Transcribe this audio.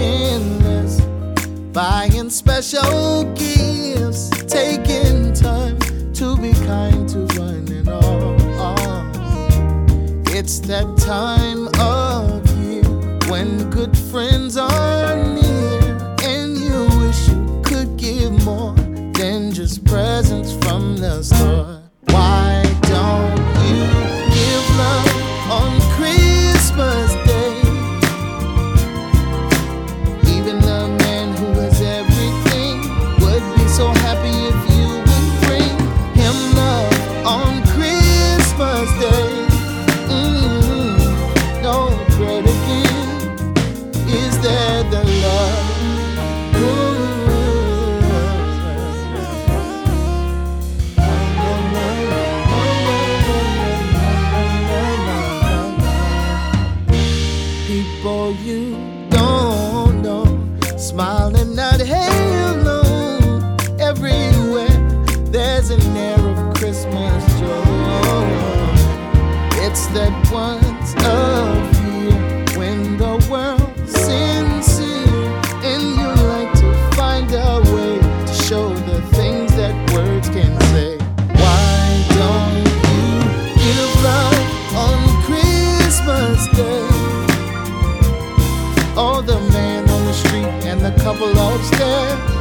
endless, buying special gifts, taking time to be kind to one and all. It's that time of year when good friends are near, and you wish you could give more than just presents from the store. Why don't you give love on Christmas Day? Even the man who has everything would be so happy if you would bring him love on Christmas Day. No bread again. Is there the love? People you don't know, smiling at halo. Everywhere there's an air of Christmas joy. It's that once a year when the world's sincere, and you like to find a way to show the things that words can say. Why don't you give love on Christmas Day? Oh, the man on the street and the couple upstairs,